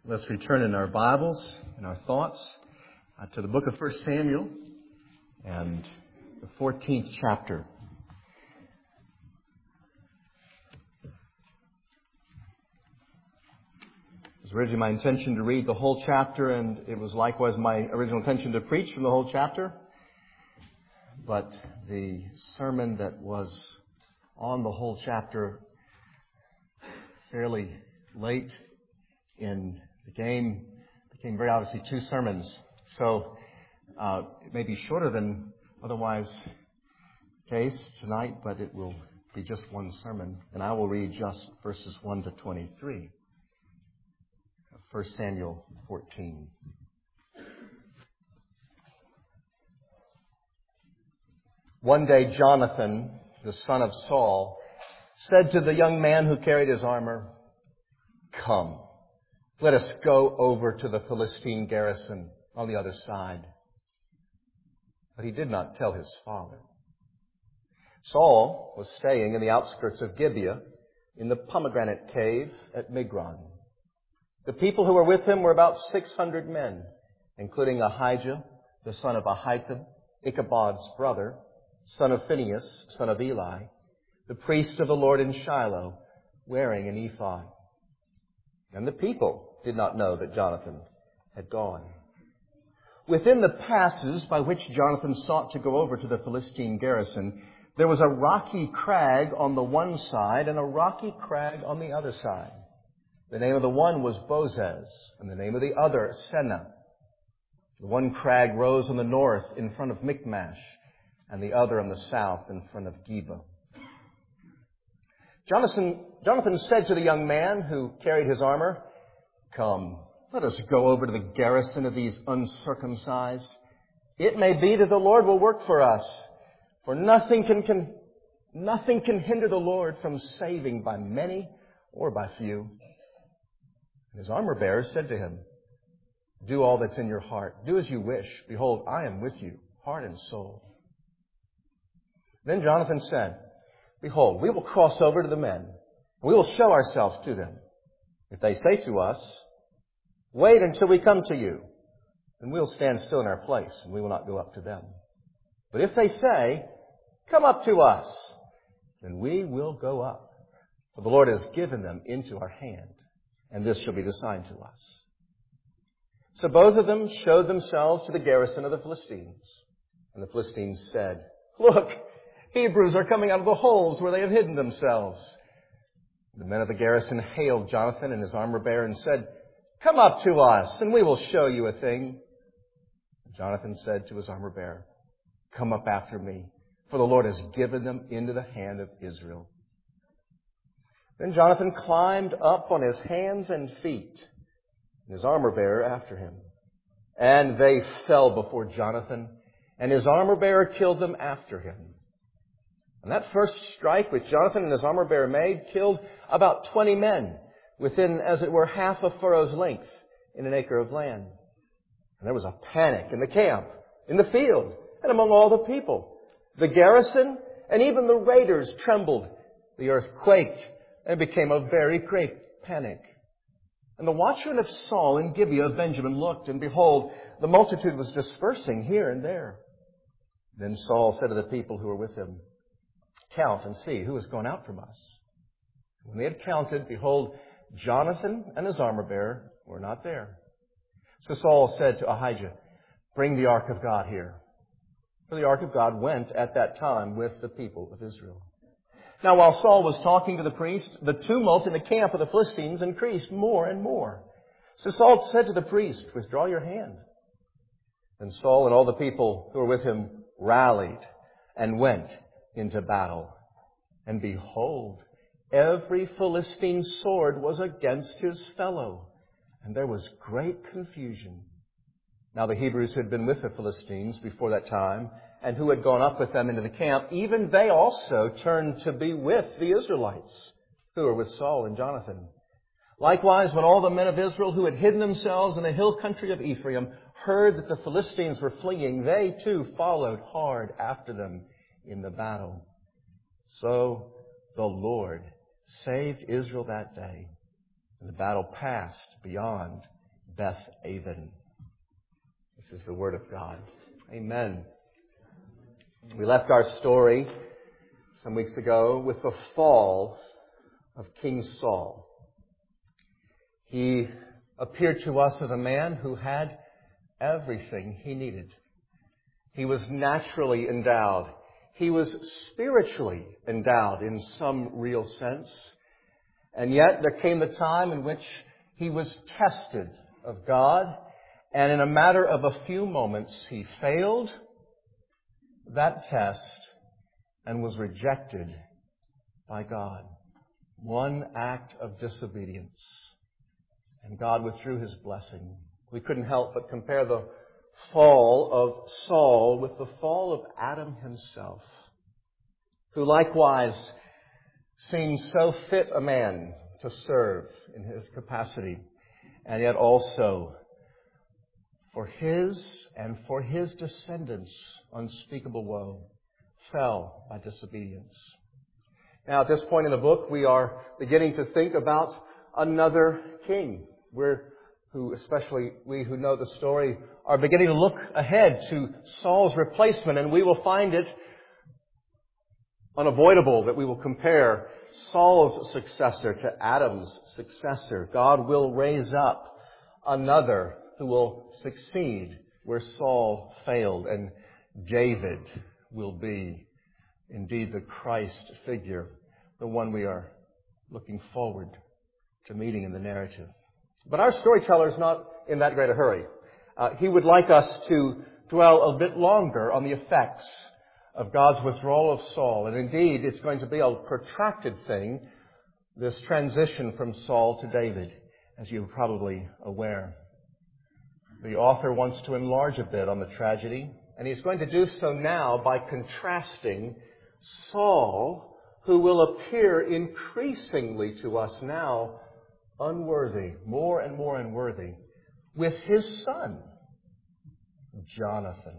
Let's return in our Bibles and our thoughts to the book of 1 Samuel and the 14th chapter. It was originally my intention to read the whole chapter, and it was likewise my original intention to preach from the whole chapter. But the sermon that was on the whole chapter fairly late in the game became very obviously two sermons. So it may be shorter than otherwise the case tonight, but it will be just one sermon. And I will read just verses 1 to 23 of 1 Samuel 14. One day Jonathan, the son of Saul, said to the young man who carried his armor, "Come, let us go over to the Philistine garrison on the other side." But he did not tell his father. Saul was staying in the outskirts of Gibeah in the pomegranate cave at Migron. The people who were with him were about 600 men, including Ahijah, the son of Ahitub, Ichabod's brother, son of Phinehas, son of Eli, the priest of the Lord in Shiloh, wearing an ephod. And the people did not know that Jonathan had gone. Within the passes by which Jonathan sought to go over to the Philistine garrison, there was a rocky crag on the one side and a rocky crag on the other side. The name of the one was Bozez, and the name of the other Seneh. The one crag rose on the north in front of Michmash, and the other on the south in front of Geba. Jonathan said to the young man who carried his armor, "Come, let us go over to the garrison of these uncircumcised. It may be that the Lord will work for us, for nothing can hinder the Lord from saving by many or by few." And his armor bearer said to him, "Do all that's in your heart. Do as you wish. Behold, I am with you, heart and soul." Then Jonathan said, "Behold, we will cross over to the men. We will show ourselves to them. If they say to us, 'Wait until we come to you,' then we'll stand still in our place, and we will not go up to them. But if they say, 'Come up to us,' then we will go up. For the Lord has given them into our hand, and this shall be the sign to us." So both of them showed themselves to the garrison of the Philistines. And the Philistines said, "Look, Hebrews are coming out of the holes where they have hidden themselves." The men of the garrison hailed Jonathan and his armor bearer and said, "Come up to us, and we will show you a thing." Jonathan said to his armor bearer, "Come up after me, for the Lord has given them into the hand of Israel." Then Jonathan climbed up on his hands and feet, and his armor bearer after him. And they fell before Jonathan, and his armor bearer killed them after him. And that first strike which Jonathan and his armor bearer made killed about 20 men within, as it were, half a furrow's length in an acre of land. And there was a panic in the camp, in the field, and among all the people. The garrison and even the raiders trembled. The earth quaked and became a very great panic. And the watchman of Saul in Gibeah of Benjamin looked, and behold, the multitude was dispersing here and there. Then Saul said to the people who were with him, "Count and see who has gone out from us." When they had counted, behold, Jonathan and his armor bearer were not there. So Saul said to Ahijah, "Bring the ark of God here." For the ark of God went at that time with the people of Israel. Now while Saul was talking to the priest, the tumult in the camp of the Philistines increased more and more. So Saul said to the priest, "Withdraw your hand." Then Saul and all the people who were with him rallied and went into battle. And behold, every Philistine sword was against his fellow, and there was great confusion. Now the Hebrews who had been with the Philistines before that time, and who had gone up with them into the camp, even they also turned to be with the Israelites, who were with Saul and Jonathan. Likewise, when all the men of Israel who had hidden themselves in the hill country of Ephraim heard that the Philistines were fleeing, they too followed hard after them in the battle. So the Lord saved Israel that day, And the battle passed beyond Beth Aven. This is the Word of God. Amen. We left our story some weeks ago with the fall of King Saul. He appeared to us as a man who had everything he needed. He was naturally endowed. He was spiritually endowed in some real sense. And yet there came the time in which he was tested of God, and in a matter of a few moments he failed that test and was rejected by God. One act of disobedience, and God withdrew His blessing. We couldn't help but compare the fall of Saul with the fall of Adam himself, who likewise seemed so fit a man to serve in his capacity, and yet also for his and for his descendants unspeakable woe fell by disobedience. Now, at this point in the book, we are beginning to think about another king. Especially we who know the story, are beginning to look ahead to Saul's replacement, and we will find it unavoidable that we will compare Saul's successor to Adam's successor. God will raise up another who will succeed where Saul failed, and David will be indeed the Christ figure, the one we are looking forward to meeting in the narrative. But our storyteller is not in that great a hurry. He would like us to dwell a bit longer on the effects of God's withdrawal of Saul. And indeed, it's going to be a protracted thing, this transition from Saul to David, as you're probably aware. The author wants to enlarge a bit on the tragedy, and he's going to do so now by contrasting Saul, who will appear increasingly to us now unworthy, more and more unworthy, with his son, Jonathan,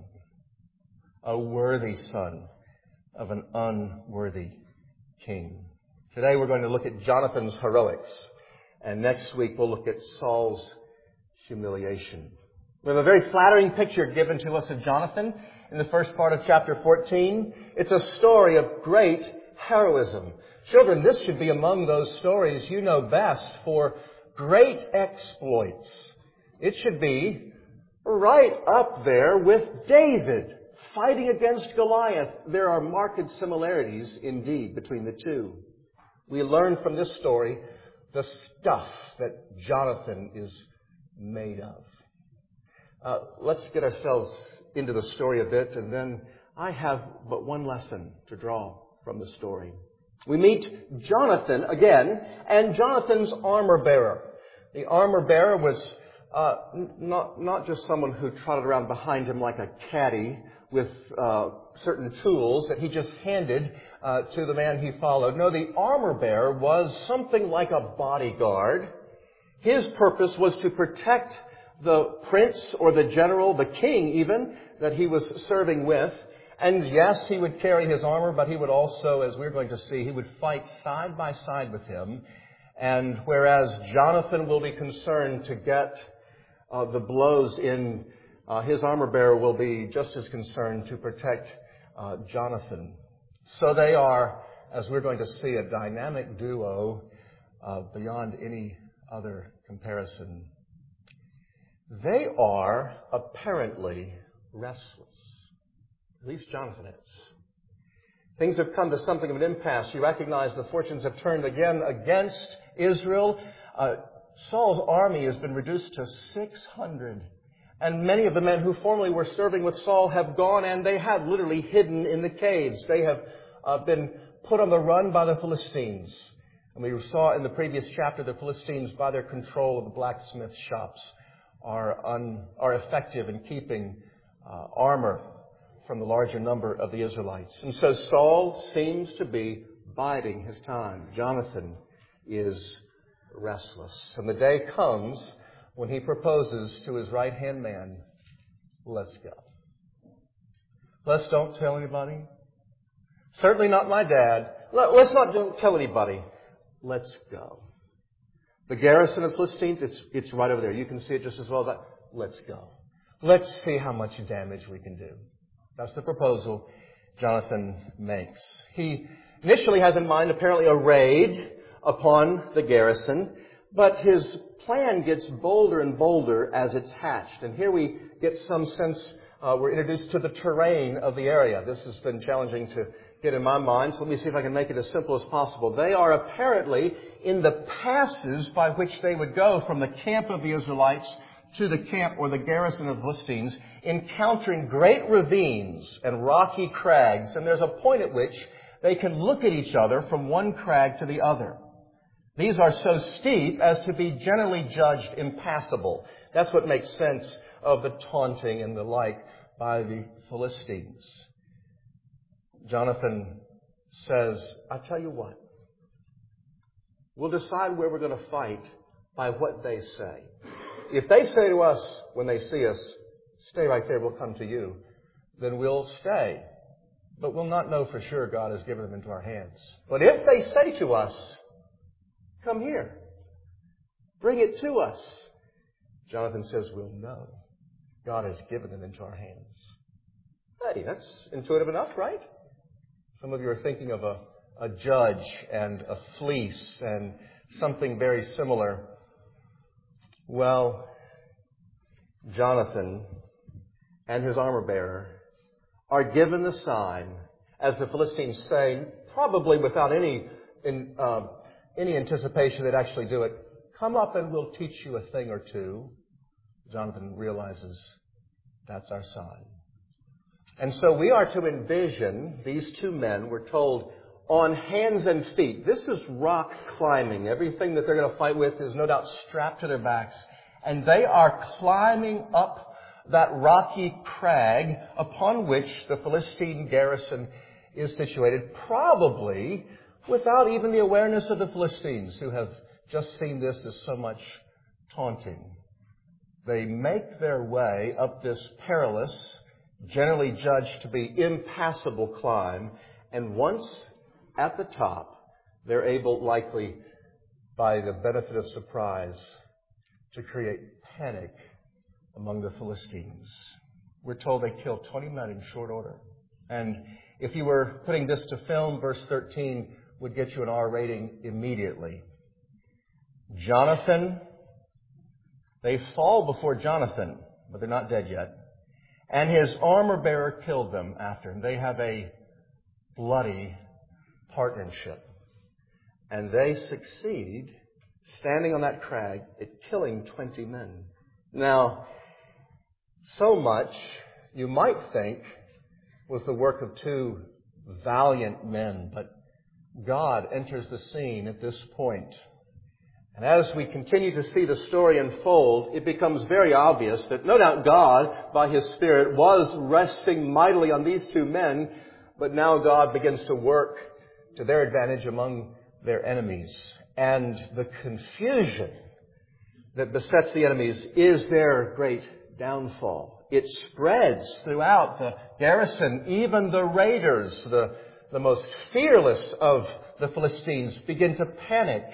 a worthy son of an unworthy king. Today we're going to look at Jonathan's heroics, and next week we'll look at Saul's humiliation. We have a very flattering picture given to us of Jonathan in the first part of chapter 14. It's a story of great heroism. Children, this should be among those stories you know best for great exploits. It should be right up there with David fighting against Goliath. There are marked similarities indeed between the two. We learn from this story the stuff that Jonathan is made of. Let's get ourselves into the story a bit, and then I have but one lesson to draw from the story. We meet Jonathan again, and Jonathan's armor-bearer. The armor-bearer was not just someone who trotted around behind him like a caddy with certain tools that he just handed to the man he followed. No, the armor-bearer was something like a bodyguard. His purpose was to protect the prince or the general, the king even, that he was serving with. And yes, he would carry his armor, but he would also, as we're going to see, he would fight side by side with him. And whereas Jonathan will be concerned to get the blows in, his armor-bearer will be just as concerned to protect Jonathan. So they are, as we're going to see, a dynamic duo beyond any other comparison. They are apparently restless. At least Jonathan is. Things have come to something of an impasse. You recognize the fortunes have turned again against Israel. Saul's army has been reduced to 600. And many of the men who formerly were serving with Saul have gone, and they have literally hidden in the caves. They have been put on the run by the Philistines. And we saw in the previous chapter the Philistines, by their control of the blacksmith shops, are effective in keeping armor from the larger number of the Israelites. And so Saul seems to be biding his time. Jonathan is restless. And the day comes when he proposes to his right-hand man, let's go. Let's don't tell anybody. Certainly not my dad. Let's not tell anybody. Let's go. The garrison of Philistines, it's right over there. You can see it just as well. But let's go. Let's see how much damage we can do. That's the proposal Jonathan makes. He initially has in mind apparently a raid upon the garrison, but his plan gets bolder and bolder as it's hatched. And here we get some sense, we're introduced to the terrain of the area. This has been challenging to get in my mind, so let me see if I can make it as simple as possible. They are apparently in the passes by which they would go from the camp of the Israelites to the camp or the garrison of Philistines, encountering great ravines and rocky crags, and there's a point at which they can look at each other from one crag to the other. These are so steep as to be generally judged impassable. That's what makes sense of the taunting and the like by the Philistines. Jonathan says, I tell you what, we'll decide where we're going to fight by what they say. If they say to us when they see us, stay right there, we'll come to you, then we'll stay. But we'll not know for sure God has given them into our hands. But if they say to us, come here, bring it to us, Jonathan says, we'll know God has given them into our hands. Hey, that's intuitive enough, right? Some of you are thinking of a judge and a fleece and something very similar. Well, Jonathan and his armor bearer are given the sign, as the Philistines say, probably without any anticipation they'd actually do it. Come up and we'll teach you a thing or two. Jonathan realizes that's our sign. And so we are to envision these two men, we're told, on hands and feet. This is rock climbing. Everything that they're going to fight with is no doubt strapped to their backs. And they are climbing up that rocky crag upon which the Philistine garrison is situated, probably without even the awareness of the Philistines, who have just seen this as so much taunting. They make their way up this perilous, generally judged to be impassable climb, and once at the top, they're able, likely by the benefit of surprise, to create panic among the Philistines. We're told they killed 20 men in short order. And if you were putting this to film, verse 13 would get you an R rating immediately. Jonathan, they fall before Jonathan, but they're not dead yet. And his armor bearer killed them after. And they have a bloody partnership. And they succeed, standing on that crag, at killing 20 men. Now, so much, you might think, was the work of two valiant men, but God enters the scene at this point. And as we continue to see the story unfold, it becomes very obvious that no doubt God, by His Spirit, was resting mightily on these two men, but now God begins to work to their advantage among their enemies. And the confusion that besets the enemies is their great downfall. It spreads throughout the garrison. Even the raiders, the most fearless of the Philistines, begin to panic.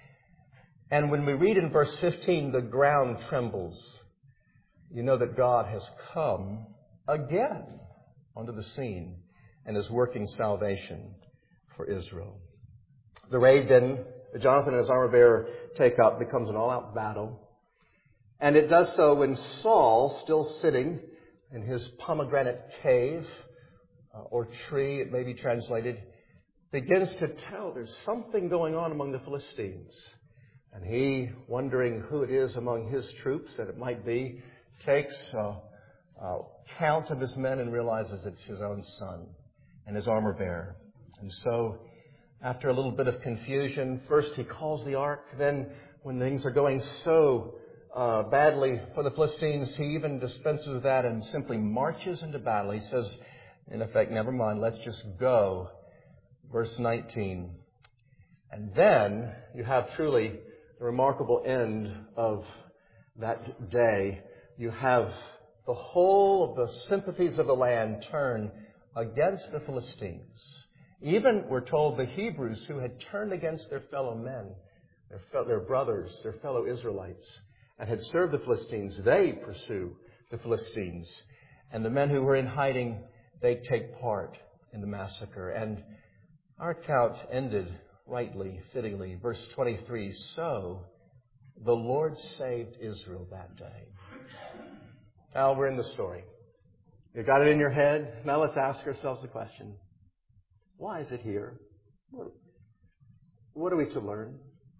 And when we read in verse 15, the ground trembles, you know that God has come again onto the scene and is working salvation for Israel. The raid then, Jonathan and his armor bearer take up, becomes an all-out battle. And it does so when Saul, still sitting in his pomegranate cave, or tree, it may be translated, begins to tell there's something going on among the Philistines. And he, wondering who it is among his troops that it might be, takes count of his men and realizes it's his own son and his armor bearer. And so, after a little bit of confusion, first he calls the ark. Then, when things are going so badly for the Philistines, he even dispenses with that and simply marches into battle. He says, in effect, never mind, let's just go. Verse 19. And then you have truly the remarkable end of that day. You have the whole of the sympathies of the land turn against the Philistines. Even, we're told, the Hebrews who had turned against their fellow men their brothers, their fellow Israelites, and had served the Philistines. They pursue the Philistines. And the men who were in hiding, they take part in the massacre. And our account ended rightly, fittingly. Verse 23, so the Lord saved Israel that day. Now we're in the story. You got it in your head? Now let's ask ourselves the question, why is it here? What are we to learn?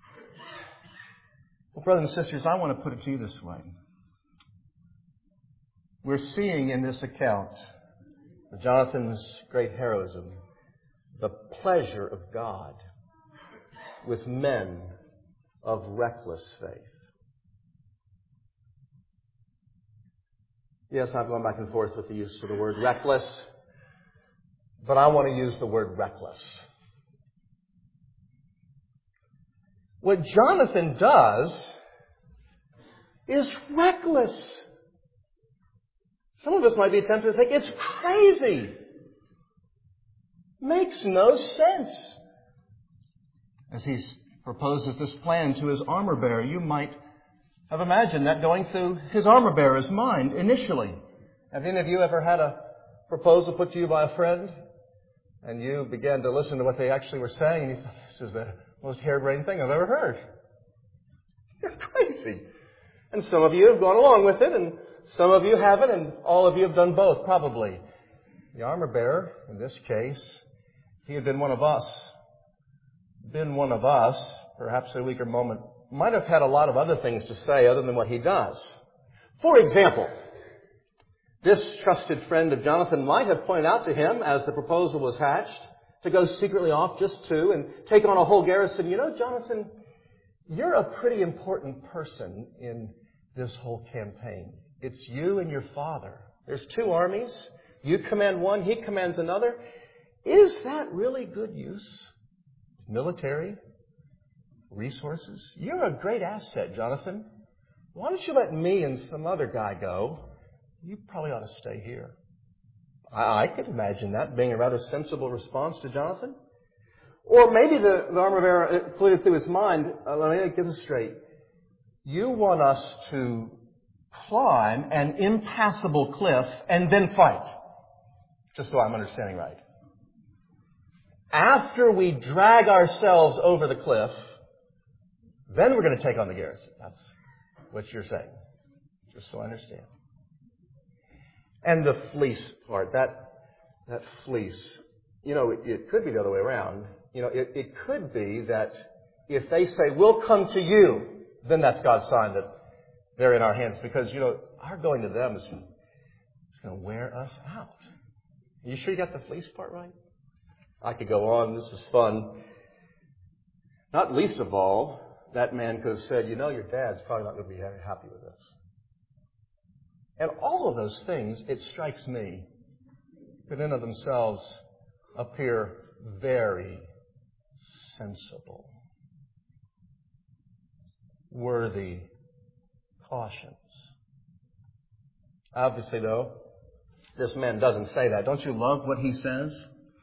Well, brothers and sisters, I want to put it to you this way. We're seeing in this account of Jonathan's great heroism the pleasure of God with men of reckless faith. Yes, I've gone back and forth with the use of the word reckless, but I want to use the word reckless. What Jonathan does is reckless. Some of us might be tempted to think it's crazy. Makes no sense. As he proposes this plan to his armor bearer, you might have imagined that going through his armor bearer's mind initially. Have any of you ever had a proposal put to you by a friend, and you began to listen to what they actually were saying, and you thought, this is the most harebrained thing I've ever heard. You're crazy. And some of you have gone along with it, and some of you haven't, and all of you have done both, probably. The armor bearer, in this case, if he had been one of us, perhaps at a weaker moment, might have had a lot of other things to say other than what he does. For example, this trusted friend of Jonathan might have pointed out to him, as the proposal was hatched, to go secretly off just to and take on a whole garrison. You know, Jonathan, you're a pretty important person in this whole campaign. It's you and your father. There's two armies. You command one, he commands another. Is that really good use? Military resources? You're a great asset, Jonathan. Why don't you let me and some other guy go? You probably ought to stay here. I could imagine that being a rather sensible response to Jonathan. Or maybe the armor bearer flitted through his mind, let me get this straight. You want us to climb an impassable cliff and then fight. Just so I'm understanding right. After we drag ourselves over the cliff, then we're going to take on the garrison. That's what you're saying. Just so I understand. And the fleece part, that fleece, you know, it could be the other way around. You know, it could be that if they say, we'll come to you, then that's God's sign that they're in our hands. Because, you know, our going to them is going to wear us out. Are you sure you got the fleece part right? I could go on. This is fun. Not least of all, that man could have said, you know, your dad's probably not going to be very happy with this. And all of those things, it strikes me, could in and of themselves appear very sensible, worthy cautions. Obviously, though, this man doesn't say that. Don't you love what he says?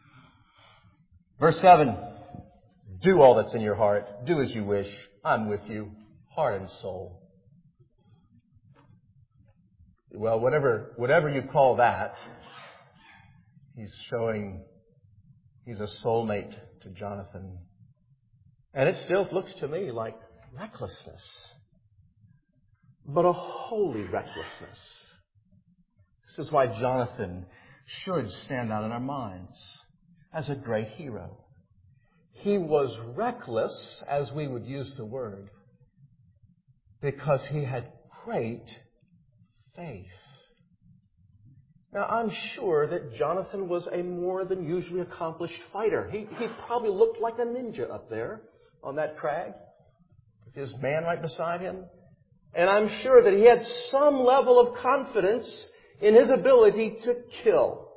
Verse 7, do all that's in your heart. Do as you wish. I'm with you, heart and soul. Well, whatever you call that, he's showing he's a soulmate to Jonathan. And it still looks to me like recklessness, but a holy recklessness. This is why Jonathan should stand out in our minds as a great hero. He was reckless, as we would use the word, because he had great faith. Now, I'm sure that Jonathan was a more than usually accomplished fighter. He probably looked like a ninja up there on that crag, with his man right beside him. And I'm sure that he had some level of confidence in his ability to kill.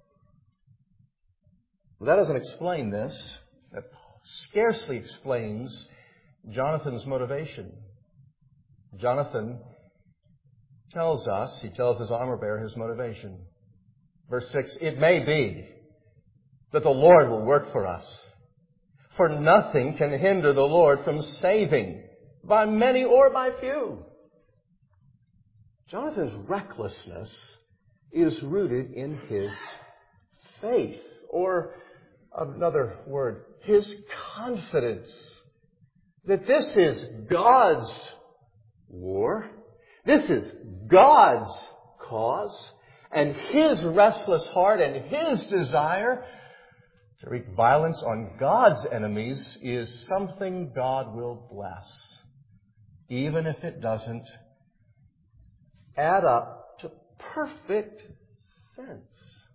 That doesn't explain this. That scarcely explains Jonathan's motivation. Jonathan tells us, he tells his armor bearer his motivation. Verse 6, it may be that the Lord will work for us. For nothing can hinder the Lord from saving, by many or by few. Jonathan's recklessness is rooted in his faith, or another word, his confidence that this is God's war, this is God's cause, and his restless heart and his desire to wreak violence on God's enemies is something God will bless, even if it doesn't add up to perfect sense.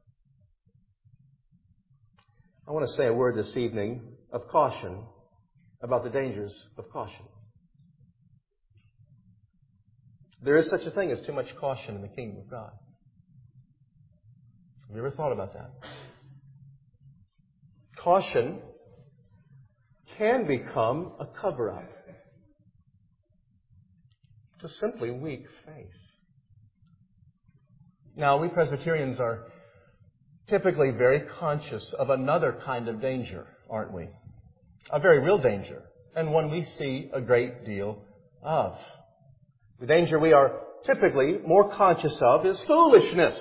I want to say a word this evening of caution about the dangers of caution. There is such a thing as too much caution in the kingdom of God. Have you ever thought about that? Caution can become a cover-up to simply weak faith. Now, we Presbyterians are typically very conscious of another kind of danger, aren't we? A very real danger, and one we see a great deal of. The danger we are typically more conscious of is foolishness.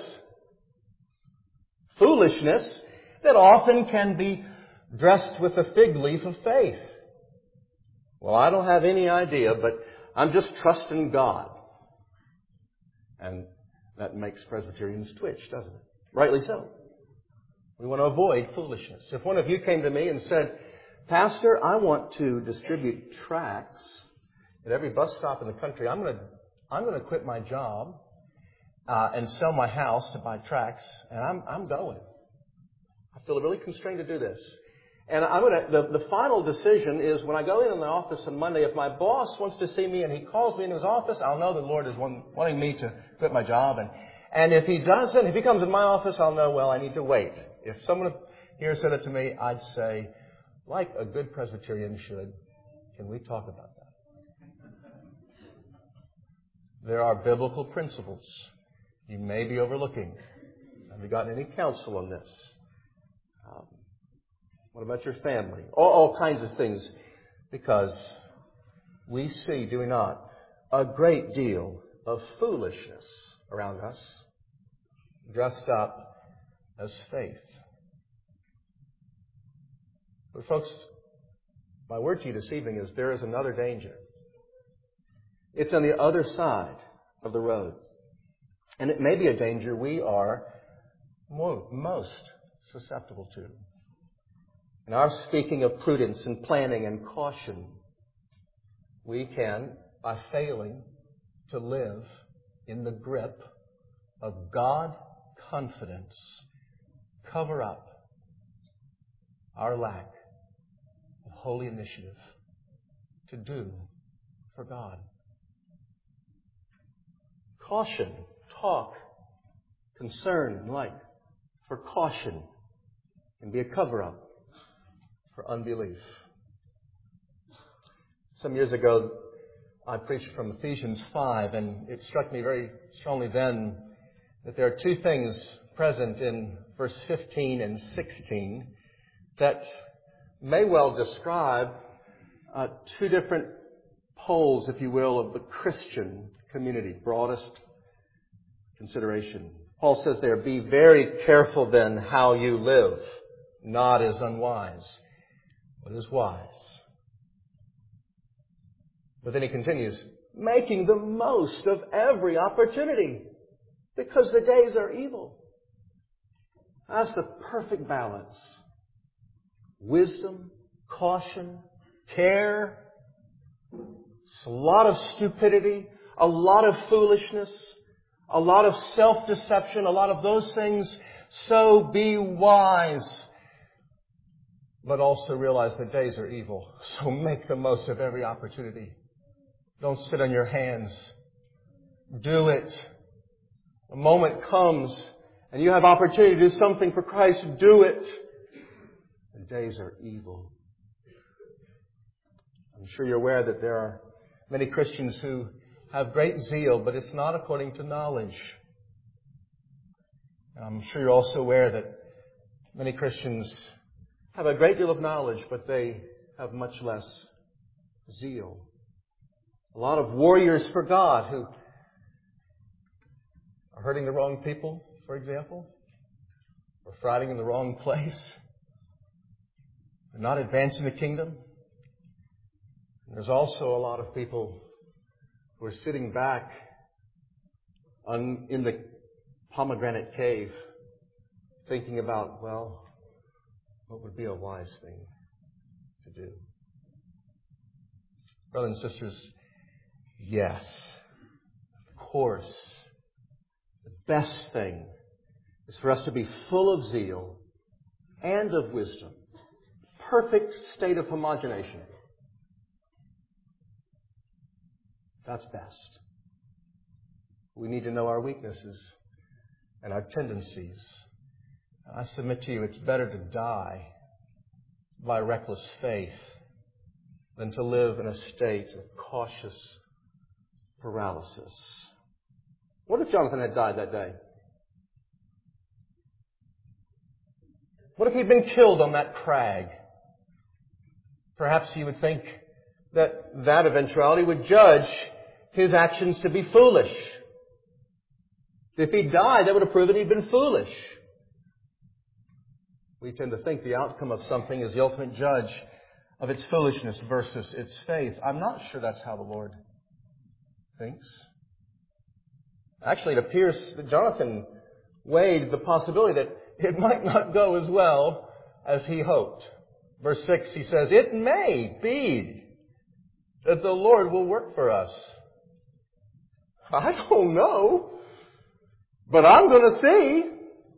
Foolishness that often can be dressed with a fig leaf of faith. Well, I don't have any idea, but I'm just trusting God. And that makes Presbyterians twitch, doesn't it? Rightly so. We want to avoid foolishness. If one of you came to me and said, Pastor, I want to distribute tracts at every bus stop in the country. I'm going to quit my job and sell my house to buy tracts, and I'm going. I feel really constrained to do this. And the final decision is when I go in the office on Monday, if my boss wants to see me and he calls me in his office, I'll know the Lord is wanting me to quit my job. And if he doesn't, if he comes in my office, I'll know, well, I need to wait. If someone here said it to me, I'd say, like a good Presbyterian should, can we talk about that? There are biblical principles you may be overlooking. Have you gotten any counsel on this? What about your family? All kinds of things. Because we see, do we not, a great deal of foolishness around us, dressed up as faith. But folks, my word to you this evening is there is another danger. It's on the other side of the road. And it may be a danger we are most susceptible to. In our speaking of prudence and planning and caution, we can, by failing to live in the grip of God confidence, cover up our lack of holy initiative to do for God. Caution, talk, concern, like, for caution can be a cover-up for unbelief. Some years ago, I preached from Ephesians 5, and it struck me very strongly then that there are two things present in verse 15 and 16 that may well describe two different poles, if you will, of the Christian community, broadest consideration. Paul says there, be very careful then how you live, not as unwise, but as wise. But then he continues, making the most of every opportunity, because the days are evil. That's the perfect balance. Wisdom, caution, care, a lot of stupidity, a lot of foolishness, a lot of self-deception, a lot of those things. So be wise. But also realize the days are evil. So make the most of every opportunity. Don't sit on your hands. Do it. A moment comes and you have opportunity to do something for Christ. Do it. The days are evil. I'm sure you're aware that there are many Christians who have great zeal, but it's not according to knowledge. I'm sure you're also aware that many Christians have a great deal of knowledge, but they have much less zeal. A lot of warriors for God who are hurting the wrong people, for example, or fighting in the wrong place, or not advancing the kingdom. And there's also a lot of people who are sitting back in the pomegranate cave thinking about, well, what would be a wise thing to do? Brothers and sisters, yes, of course, the best thing is for us to be full of zeal and of wisdom. Perfect state of homogenation. That's best. We need to know our weaknesses and our tendencies. I submit to you, it's better to die by reckless faith than to live in a state of cautious paralysis. What if Jonathan had died that day? What if he'd been killed on that crag? Perhaps you would think that eventuality would judge his actions to be foolish. If he died, that would have proven he'd been foolish. We tend to think the outcome of something is the ultimate judge of its foolishness versus its faith. I'm not sure that's how the Lord thinks. Actually, it appears that Jonathan weighed the possibility that it might not go as well as he hoped. Verse 6, he says, "It may be that the Lord will work for us." I don't know, but I'm going to see.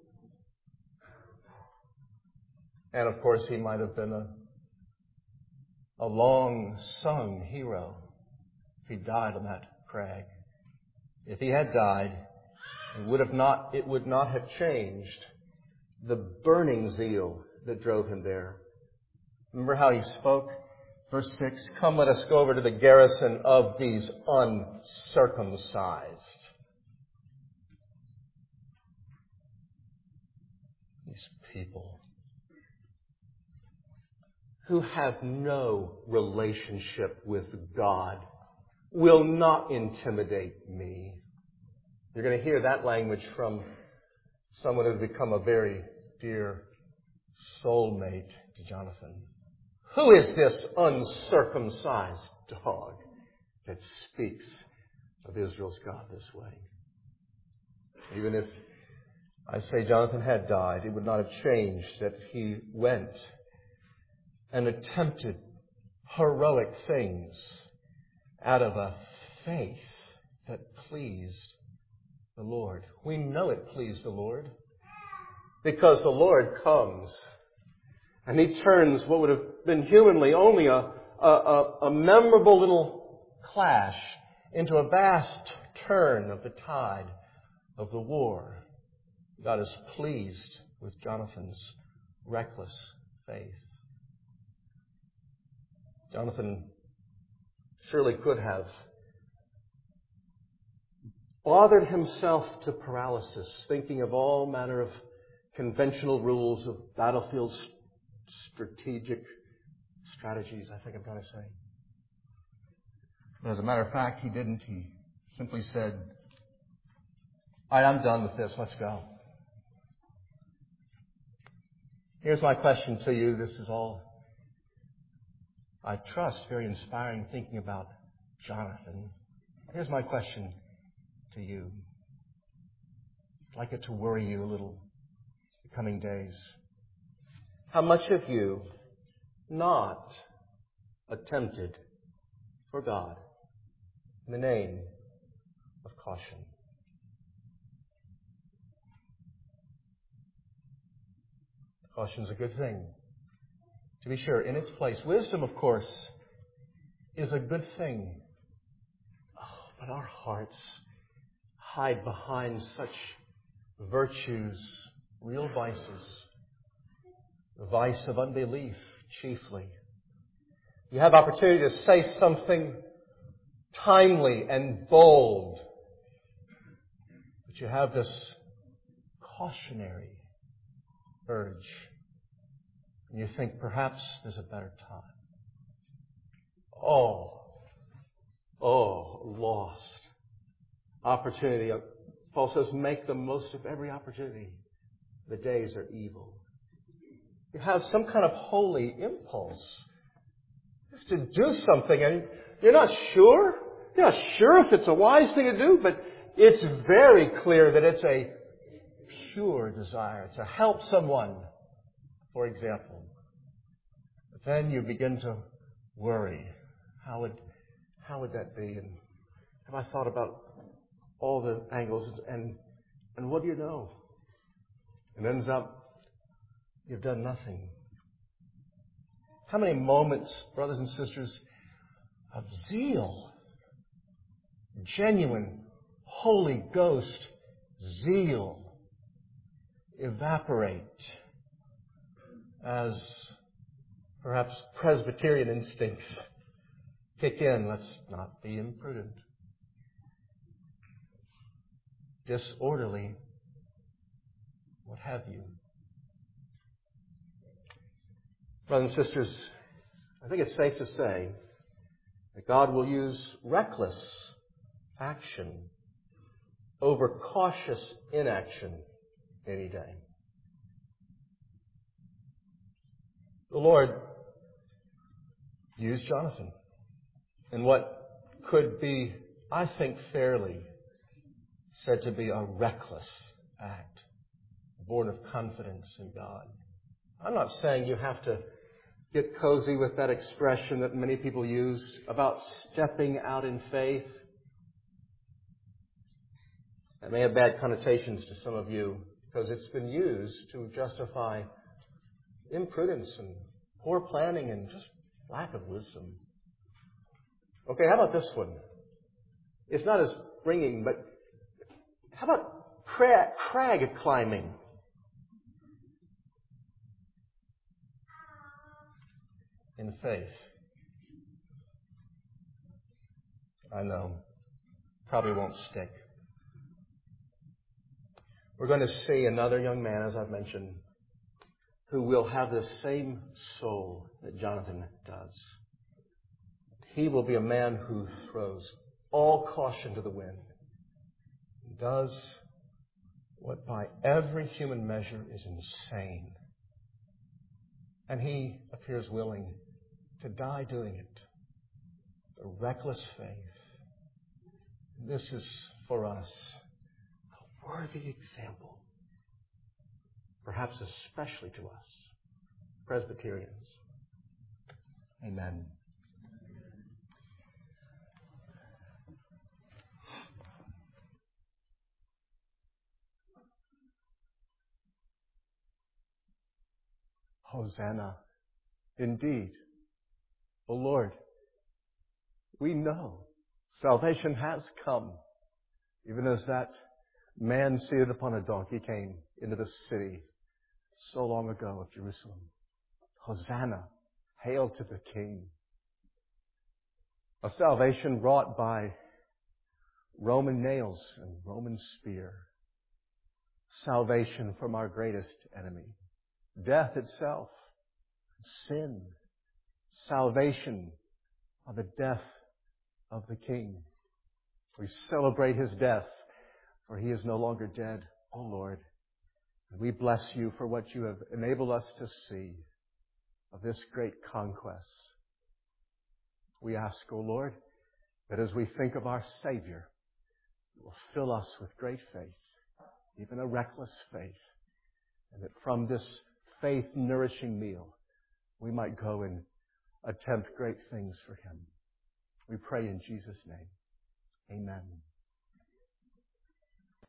And of course, he might have been a long-sung hero if he died on that crag. If he had died, it would not have changed the burning zeal that drove him there. Remember how he spoke? Verse 6, "Come, let us go over to the garrison of these uncircumcised." These people who have no relationship with God will not intimidate me. You're going to hear that language from someone who's become a very dear soulmate to Jonathan. Who is this uncircumcised dog that speaks of Israel's God this way? Even if I say Jonathan had died, it would not have changed that he went and attempted heroic things out of a faith that pleased the Lord. We know it pleased the Lord because the Lord comes and He turns what would have been humanly only a memorable little clash into a vast turn of the tide of the war. God is pleased with Jonathan's reckless faith. Jonathan surely could have bothered himself to paralysis, thinking of all manner of conventional rules of battlefield strategic strategies, I think I'm trying to say. But as a matter of fact, he didn't. He simply said, "All right, I'm done with this. Let's go." Here's my question to you. This is all, I trust, very inspiring thinking about Jonathan. Here's my question to you. I'd like it to worry you a little the coming days. How much have you not attempted for God in the name of caution? Caution's a good thing, to be sure, in its place. Wisdom, of course, is a good thing. Oh, but our hearts hide behind such virtues, real vices. The vice of unbelief, chiefly. You have opportunity to say something timely and bold, but you have this cautionary urge. And you think perhaps there's a better time. Lost opportunity. Paul says, make the most of every opportunity. The days are evil. You have some kind of holy impulse just to do something, and you're not sure. You're not sure if it's a wise thing to do, but it's very clear that it's a pure desire to help someone, for example. But then you begin to worry. How would that be? And have I thought about all the angles? And what do you know? It ends up you've done nothing. How many moments, brothers and sisters, of zeal, genuine Holy Ghost zeal, evaporate as perhaps Presbyterian instincts kick in. Let's not be imprudent. Disorderly, what have you. Brothers and sisters, I think it's safe to say that God will use reckless action over cautious inaction any day. The Lord used Jonathan in what could be, I think, fairly said to be a reckless act, born of confidence in God. I'm not saying you have to get cozy with that expression that many people use about stepping out in faith. That may have bad connotations to some of you because it's been used to justify imprudence and poor planning and just lack of wisdom. Okay, how about this one? It's not as ringing, but how about crag climbing? In faith. I know. Probably won't stick. We're going to see another young man, as I've mentioned, who will have the same soul that Jonathan does. He will be a man who throws all caution to the wind. He does what by every human measure is insane. And he appears willing to die doing it. A reckless faith. This is for us a worthy example. Perhaps especially to us, Presbyterians. Amen. Hosanna. Indeed. O Lord, we know salvation has come, even as that man seated upon a donkey came into the city so long ago of Jerusalem. Hosanna, hail to the King. A salvation wrought by Roman nails and Roman spear. Salvation from our greatest enemy, death itself, sin. Salvation of the death of the King. We celebrate His death, for He is no longer dead, O Lord. And we bless You for what You have enabled us to see of this great conquest. We ask, O Lord, that as we think of our Savior, You will fill us with great faith, even a reckless faith, and that from this faith-nourishing meal, we might go and attempt great things for Him. We pray in Jesus' name. Amen.